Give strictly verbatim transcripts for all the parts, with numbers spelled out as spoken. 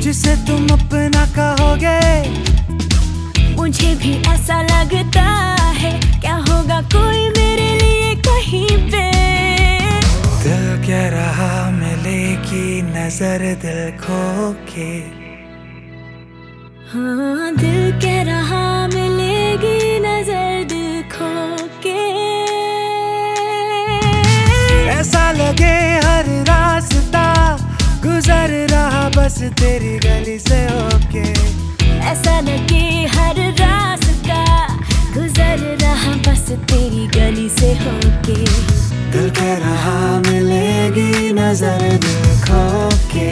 जिसे तुम अपना कहोगे। मुझे भी ऐसा लगता है, क्या होगा कोई मेरे लिए कहीं पे। दिल कह रहा मिलेगी नजर दिल खो के। हाँ, दिल कह रहा मिलेगी नजर दिल खो के। ऐसा लगे हर रास्ता गुजर रहा बस तेरी गली से होके। ऐसा लगे हर रास्ता गुजर रहा बस तेरी गली से होके। दिल कह रहा मिलेगी नजर दिल खो के।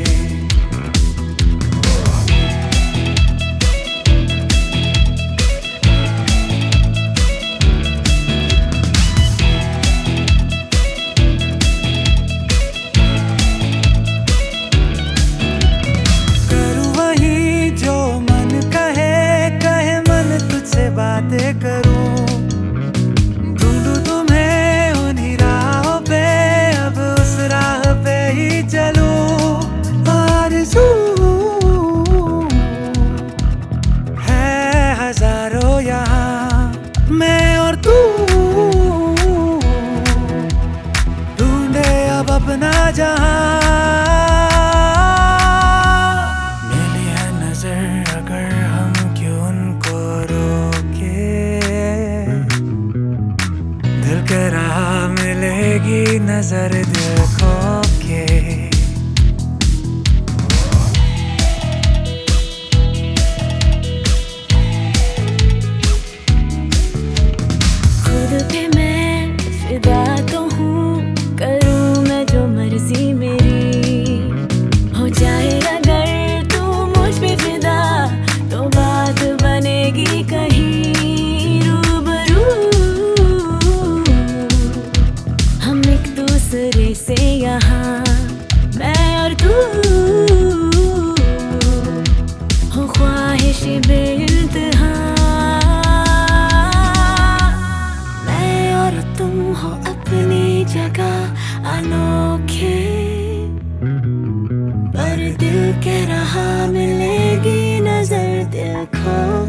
बातें करूं, ढूंढूं तुम्हें उन्हीं राहों पे, अब उस राह पे ही चलूं। आरज़ू है हजारों यहाँ, मैं और तू ढूंढे अब अपना जहां। मिली है नजर अगर हम क्यों उनको कह रहा मिलेगी नजर दिल खो के। खुद पे मैं फिदा तो हूँ, करूँ मैं जो मर्जी मेरी। हो जाए अगर तू मुझ पे फिदा तो बात बनेगी कहीं दूसरे से यहाँ, मैं और तू हो ख्वाहिश बेइंतहा। मैं और तुम हो अपनी जगह अनोखे, पर दिल कह रहा मिलेगी नजर दिल खो